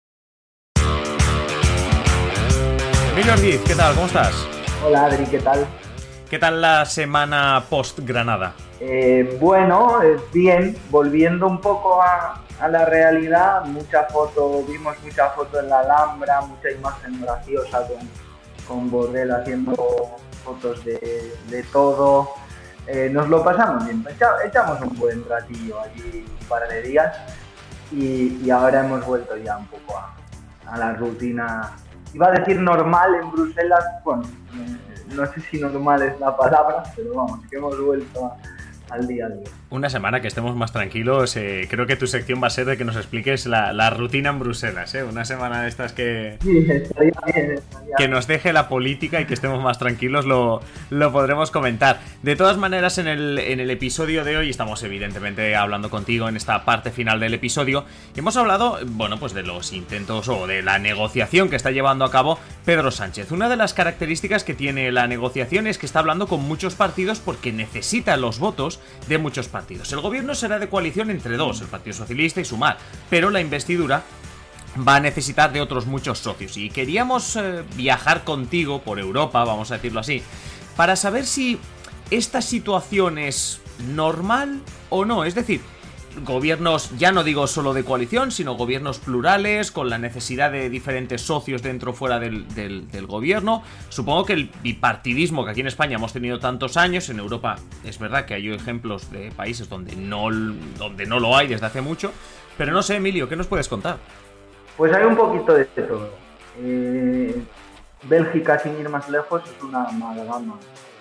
Emilio Ortiz, ¿qué tal? ¿Cómo estás? Hola Adri, ¿qué tal? ¿Qué tal la semana post-Granada? Bueno, bien, volviendo un poco a la realidad, vimos mucha foto en la Alhambra, mucha imagen graciosa con Bordel haciendo fotos de todo. Nos lo pasamos bien, echamos un buen ratillo allí un par de días y ahora hemos vuelto ya un poco a la rutina. Iba a decir normal en Bruselas, bueno, no sé si normal es la palabra, pero vamos, que hemos vuelto al día a día. Una semana que estemos más tranquilos, creo que tu sección va a ser de que nos expliques la rutina en Bruselas, una semana de estas que... Sí, estaría bien. Que nos deje la política y que estemos más tranquilos, lo podremos comentar. De todas maneras, en el episodio de hoy estamos evidentemente hablando contigo en esta parte final del episodio y hemos hablado, bueno, pues de los intentos o de la negociación que está llevando a cabo Pedro Sánchez. Una de las características que tiene la negociación es que está hablando con muchos partidos porque necesita los votos de muchos partidos. El gobierno será de coalición entre dos, el Partido Socialista y Sumar, pero la investidura va a necesitar de otros muchos socios y queríamos viajar contigo por Europa, vamos a decirlo así, para saber si esta situación es normal o no, es decir, gobiernos, ya no digo solo de coalición, sino gobiernos plurales, con la necesidad de diferentes socios dentro o fuera del gobierno. Supongo que el bipartidismo que aquí en España hemos tenido tantos años, en Europa es verdad que hay ejemplos de países donde no lo hay desde hace mucho, pero no sé, Emilio, ¿qué nos puedes contar? Pues hay un poquito de todo. Bélgica, sin ir más lejos, es una amalgama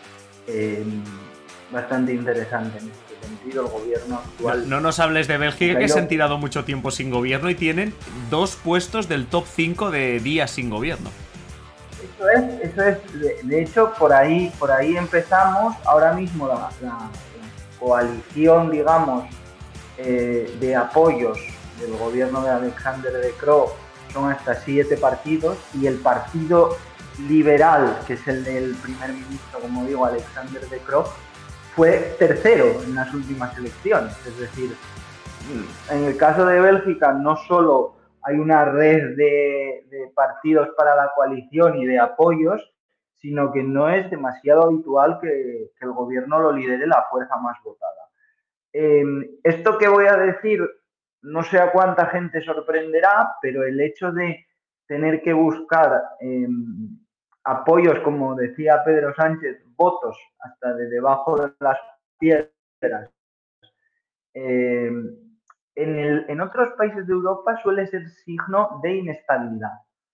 bastante interesante en este sentido. El gobierno actual... No nos hables de Bélgica, que se han tirado mucho tiempo sin gobierno y tienen 2 puestos del top 5 de días sin gobierno. Eso es. De hecho, por ahí empezamos. Ahora mismo la coalición, digamos, de apoyos del gobierno de Alexander De Croo son hasta 7 partidos y el partido liberal, que es el del primer ministro, como digo, Alexander De Croo, fue tercero en las últimas elecciones. Es decir, en el caso de Bélgica no solo hay una red de partidos para la coalición y de apoyos, sino que no es demasiado habitual que el gobierno lo lidere la fuerza más votada. Esto que voy a decir, no sé a cuánta gente sorprenderá, pero el hecho de tener que buscar apoyos, como decía Pedro Sánchez, votos hasta de debajo de las piedras, en otros países de Europa suele ser signo de inestabilidad.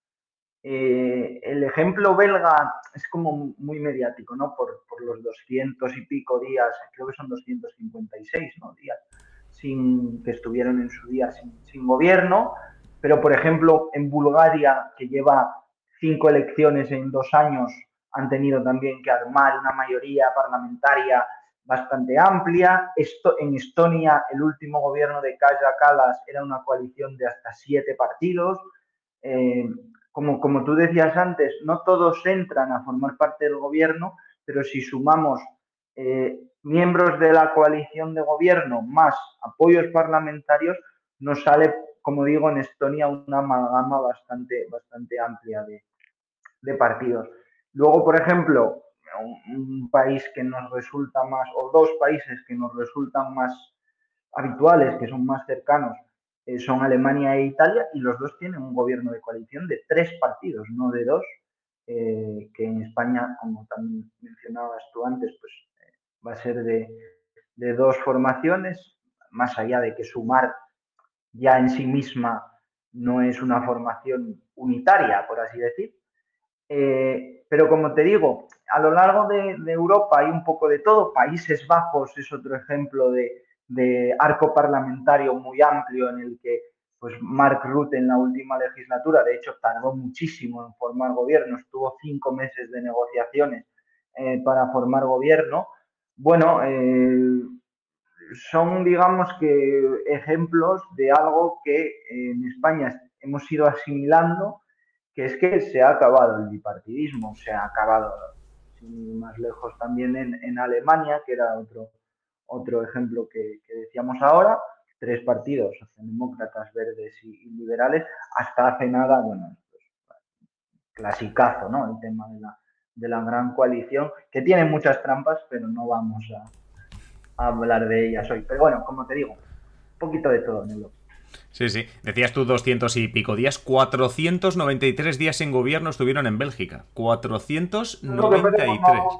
El ejemplo belga es como muy mediático, ¿no? Por los 200 y pico días, creo que son 256, ¿no? Días que estuvieron en su día sin gobierno, pero por ejemplo en Bulgaria, que lleva 5 elecciones en 2 años, han tenido también que armar una mayoría parlamentaria bastante amplia. En Estonia, el último gobierno de Kaja Kallas era una coalición de hasta 7 partidos. Como tú decías antes, no todos entran a formar parte del gobierno, pero si sumamos miembros de la coalición de gobierno más apoyos parlamentarios, nos sale, como digo, en Estonia una amalgama bastante amplia de partidos. Luego, por ejemplo, un país que nos resulta más, o dos países que nos resultan más habituales, que son más cercanos, son Alemania e Italia, y los dos tienen un gobierno de coalición de 3 partidos, no de 2, que en España, como también mencionabas tú antes, pues va a ser de 2 formaciones, más allá de que Sumar ya en sí misma no es una formación unitaria, por así decir. Pero como te digo, a lo largo de Europa hay un poco de todo. Países Bajos es otro ejemplo de arco parlamentario muy amplio en el que pues Mark Rutte en la última legislatura, de hecho, tardó muchísimo en formar gobierno, estuvo 5 meses de negociaciones para formar gobierno. Bueno, son, digamos que, ejemplos de algo que en España hemos ido asimilando, que es que se ha acabado el bipartidismo, se ha acabado, sin ir más lejos, también en Alemania, que era otro ejemplo que decíamos ahora, 3 partidos, socialdemócratas, verdes y liberales, hasta hace nada, bueno, pues, clasicazo, ¿no? El tema de la gran coalición, que tiene muchas trampas, pero no vamos a hablar de ellas hoy. Pero bueno, como te digo, un poquito de todo, Nelo. Sí, sí. Decías tú 200 y pico días. 493 días en gobierno estuvieron en Bélgica. 493.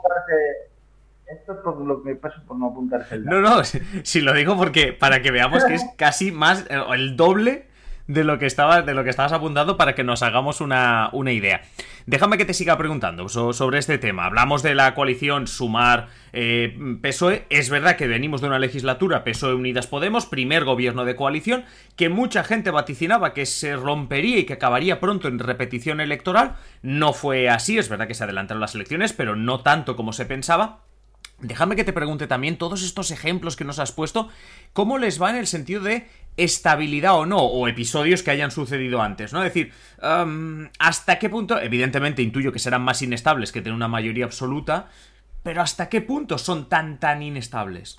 Esto es por lo que pasa por no apuntarse el dato. No, si lo digo porque para que veamos que es casi más el doble de lo que estabas apuntando, para que nos hagamos una idea. Déjame que te siga preguntando sobre este tema. Hablamos de la coalición Sumar PSOE. Es verdad que venimos de una legislatura PSOE Unidas Podemos, primer gobierno de coalición, que mucha gente vaticinaba que se rompería y que acabaría pronto en repetición electoral. No fue así, es verdad que se adelantaron las elecciones, pero no tanto como se pensaba. Déjame que te pregunte también, todos estos ejemplos que nos has puesto, ¿cómo les va en el sentido de estabilidad o no? O episodios que hayan sucedido antes, ¿no? Es decir, ¿hasta qué punto? Evidentemente intuyo que serán más inestables que tener una mayoría absoluta, pero ¿hasta qué punto son tan inestables?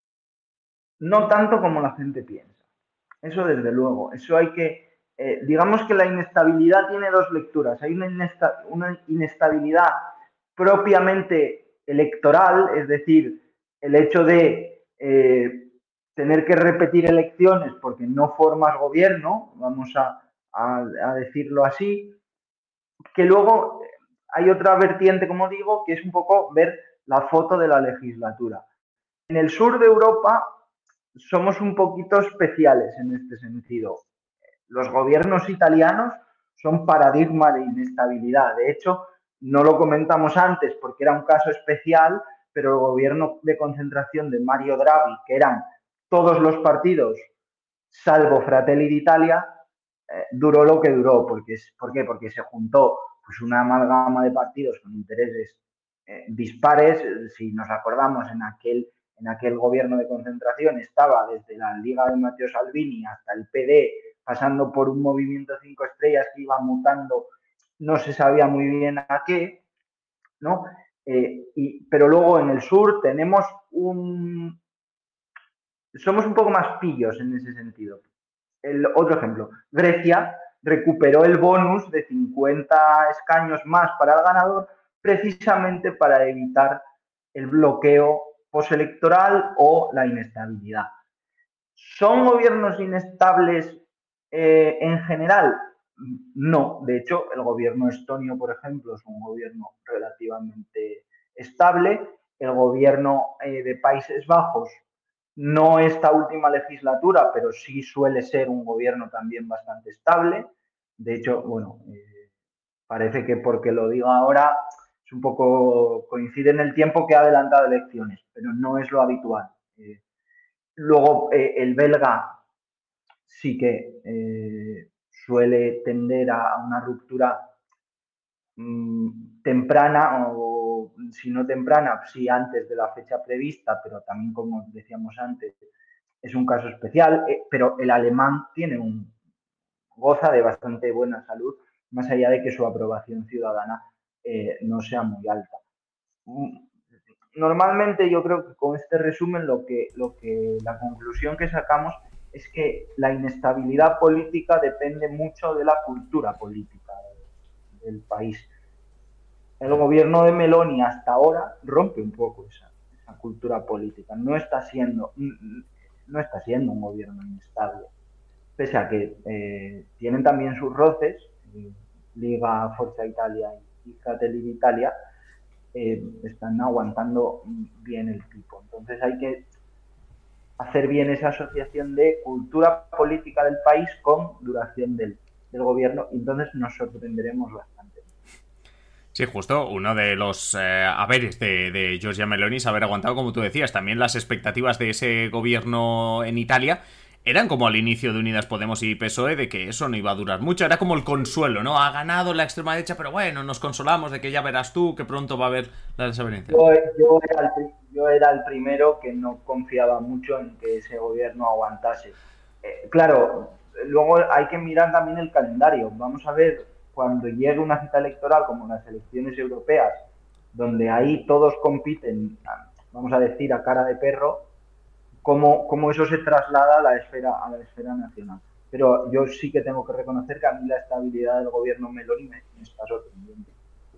No tanto como la gente piensa. Eso desde luego. Eso hay que... digamos que la inestabilidad tiene 2 lecturas. Hay una inestabilidad propiamente electoral, es decir, el hecho de tener que repetir elecciones porque no formas gobierno, vamos a decirlo así, que luego hay otra vertiente, como digo, que es un poco ver la foto de la legislatura. En el sur de Europa somos un poquito especiales en este sentido. Los gobiernos italianos son paradigma de inestabilidad. De hecho, no lo comentamos antes porque era un caso especial, pero el gobierno de concentración de Mario Draghi, que eran todos los partidos, salvo Fratelli d'Italia, duró lo que duró. ¿Por qué? Porque se juntó pues, una amalgama de partidos con intereses dispares. Si nos acordamos, en aquel gobierno de concentración estaba desde la Liga de Matteo Salvini hasta el PD, pasando por un movimiento 5 estrellas que iba mutando no se sabía muy bien a qué, ¿no? Pero luego en el sur tenemos somos un poco más pillos en ese sentido. Otro ejemplo, Grecia recuperó el bonus de 50 escaños más para el ganador precisamente para evitar el bloqueo postelectoral o la inestabilidad. ¿Son gobiernos inestables en general? No, de hecho, el gobierno estonio, por ejemplo, es un gobierno relativamente estable. El gobierno de Países Bajos, no esta última legislatura, pero sí suele ser un gobierno también bastante estable. De hecho, bueno, parece que porque lo digo ahora es un poco coincide en el tiempo que ha adelantado elecciones, pero no es lo habitual. Luego, el belga sí que suele tender a una ruptura temprana, o si no temprana, sí antes de la fecha prevista, pero también, como decíamos antes, es un caso especial, pero el alemán goza de bastante buena salud, más allá de que su aprobación ciudadana no sea muy alta. Normalmente yo creo que con este resumen la conclusión que sacamos es que la inestabilidad política depende mucho de la cultura política del país. El gobierno de Meloni hasta ahora rompe un poco esa cultura política. No está siendo un gobierno inestable, pese a que tienen también sus roces, Liga, Forza Italia y Fratelli d'Italia, están aguantando bien el tipo. Entonces hay que hacer bien esa asociación de cultura política del país con duración del gobierno, y entonces nos sorprenderemos bastante. Sí, justo uno de los haberes de Giorgia Meloni es haber aguantado, como tú decías, también las expectativas de ese gobierno en Italia eran como al inicio de Unidas Podemos y PSOE, de que eso no iba a durar mucho. Era como el consuelo, ¿no? Ha ganado la extrema derecha, pero bueno, nos consolamos de que ya verás tú que pronto va a haber la desavenencia. Yo era el primero que no confiaba mucho en que ese gobierno aguantase. Claro, luego hay que mirar también el calendario. Vamos a ver, cuando llegue una cita electoral como las elecciones europeas, donde ahí todos compiten, vamos a decir, a cara de perro, cómo eso se traslada a la esfera nacional. Pero yo sí que tengo que reconocer que a mí la estabilidad del gobierno Meloni me está sorprendiendo.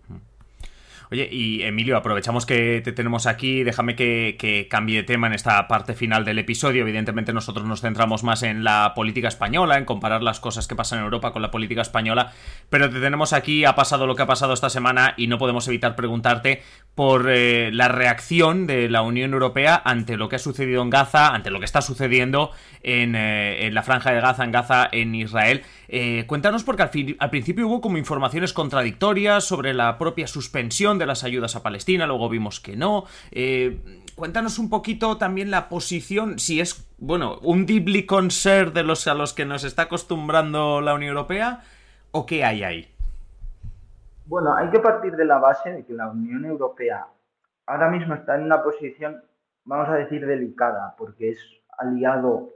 Oye, y Emilio, aprovechamos que te tenemos aquí, déjame que cambie de tema en esta parte final del episodio. Evidentemente nosotros nos centramos más en la política española, en comparar las cosas que pasan en Europa con la política española, pero te tenemos aquí, ha pasado lo que ha pasado esta semana y no podemos evitar preguntarte por la reacción de la Unión Europea ante lo que ha sucedido en Gaza, ante lo que está sucediendo en la franja de Gaza, en Israel. Cuéntanos, porque al principio hubo como informaciones contradictorias sobre la propia suspensión de las ayudas a Palestina, luego vimos que no. Cuéntanos un poquito también la posición, si es, bueno, un deeply concern de a los que nos está acostumbrando la Unión Europea, o qué hay ahí. Bueno, hay que partir de la base de que la Unión Europea ahora mismo está en una posición, vamos a decir, delicada, porque es aliado,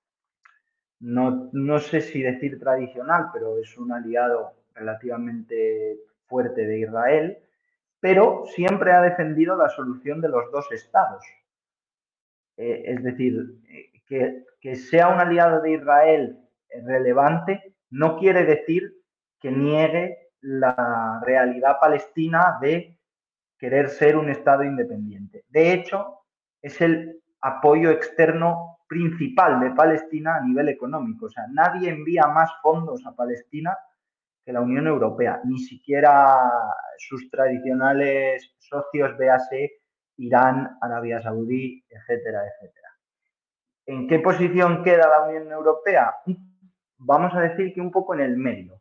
no sé si decir tradicional, pero es un aliado relativamente fuerte de Israel, pero siempre ha defendido la solución de los dos estados. Es decir, que sea un aliado de Israel relevante no quiere decir que niegue la realidad palestina de querer ser un Estado independiente. De hecho, es el apoyo externo principal de Palestina a nivel económico. O sea, nadie envía más fondos a Palestina que la Unión Europea, ni siquiera sus tradicionales socios, véase Irán, Arabia Saudí, etcétera, etcétera. ¿En qué posición queda la Unión Europea? Vamos a decir que un poco en el medio.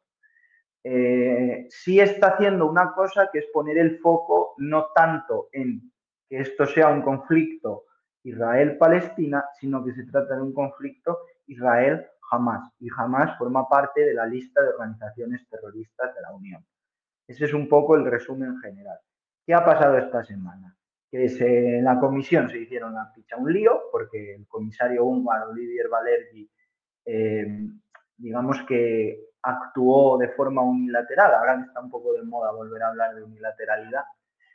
Sí está haciendo una cosa, que es poner el foco no tanto en que esto sea un conflicto Israel-Palestina, sino que se trata de un conflicto Israel-Hamás. Y Hamás forma parte de la lista de organizaciones terroristas de la Unión. Ese es un poco el resumen general. ¿Qué ha pasado esta semana? Que en la comisión se hicieron a picha un lío, porque el comisario húngaro Olivier Valergi, digamos que actuó de forma unilateral. Ahora está un poco de moda volver a hablar de unilateralidad.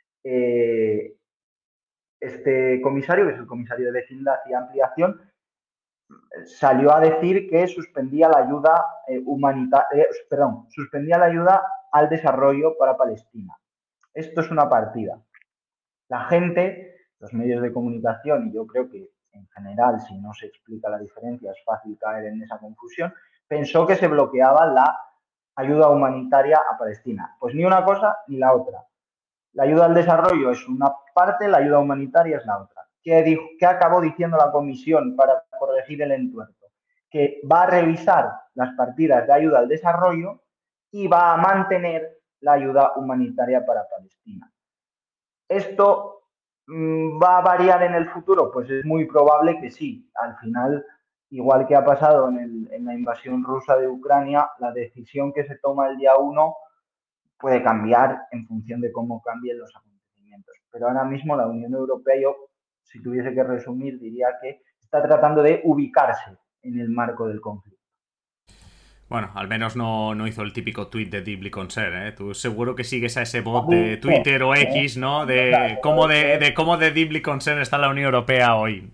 Este comisario, que es el comisario de Vecindad y Ampliación, salió a decir que suspendía la ayuda suspendía la ayuda al desarrollo para Palestina. Esto es una partida. La gente, los medios de comunicación, y yo creo que en general, si no se explica la diferencia, es fácil caer en esa confusión, pensó que se bloqueaba la ayuda humanitaria a Palestina. Pues ni una cosa ni la otra. La ayuda al desarrollo es una parte, la ayuda humanitaria es la otra. ¿Qué acabó diciendo la comisión para corregir el entuerto? Que va a revisar las partidas de ayuda al desarrollo y va a mantener la ayuda humanitaria para Palestina. ¿Esto va a variar en el futuro? Pues es muy probable que sí. Al final, igual que ha pasado en la invasión rusa de Ucrania, la decisión que se toma el día 1 puede cambiar en función de cómo cambien los acontecimientos. Pero ahora mismo la Unión Europea, yo, si tuviese que resumir, diría que está tratando de ubicarse en el marco del conflicto. Bueno, al menos no hizo el típico tuit de Deeply Concerned, ¿eh? Tú seguro que sigues a ese bot de Twitter o X, ¿no? De cómo de Deeply Concerned está la Unión Europea hoy.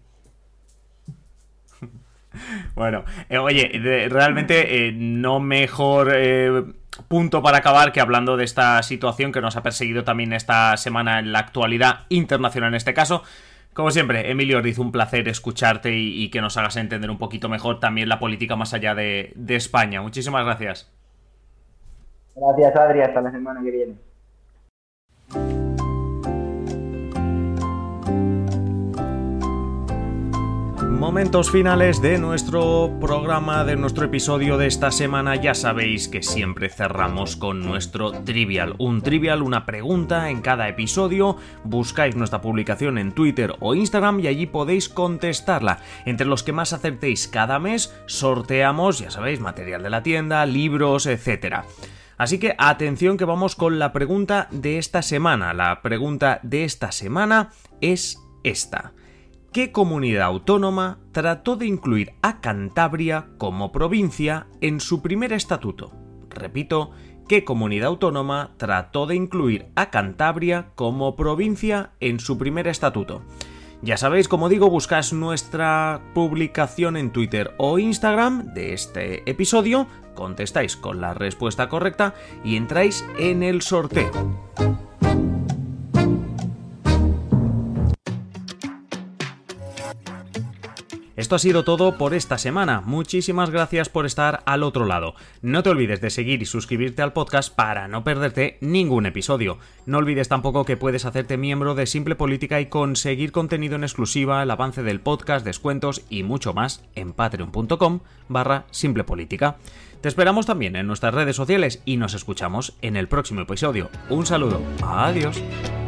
Bueno, oye, realmente no mejor punto para acabar que hablando de esta situación que nos ha perseguido también esta semana en la actualidad internacional en este caso. Como siempre, Emilio Ordiz, un placer escucharte y que nos hagas entender un poquito mejor también la política más allá de España. Muchísimas gracias. Gracias, Adri. Hasta la semana que viene. Momentos finales de nuestro programa, de nuestro episodio de esta semana. Ya sabéis que siempre cerramos con nuestro trivial. Un trivial, una pregunta en cada episodio. Buscáis nuestra publicación en Twitter o Instagram y allí podéis contestarla. Entre los que más acertéis cada mes, sorteamos, ya sabéis, material de la tienda, libros, etc. Así que atención que vamos con la pregunta de esta semana. La pregunta de esta semana es esta. ¿Qué comunidad autónoma trató de incluir a Cantabria como provincia en su primer estatuto? Repito, ¿qué comunidad autónoma trató de incluir a Cantabria como provincia en su primer estatuto? Ya sabéis, como digo, buscáis nuestra publicación en Twitter o Instagram de este episodio, contestáis con la respuesta correcta y entráis en el sorteo. Esto ha sido todo por esta semana. Muchísimas gracias por estar al otro lado. No te olvides de seguir y suscribirte al podcast para no perderte ningún episodio. No olvides tampoco que puedes hacerte miembro de Simple Política y conseguir contenido en exclusiva, el avance del podcast, descuentos y mucho más en patreon.com/simplepolítica. Te esperamos también en nuestras redes sociales y nos escuchamos en el próximo episodio. Un saludo. Adiós.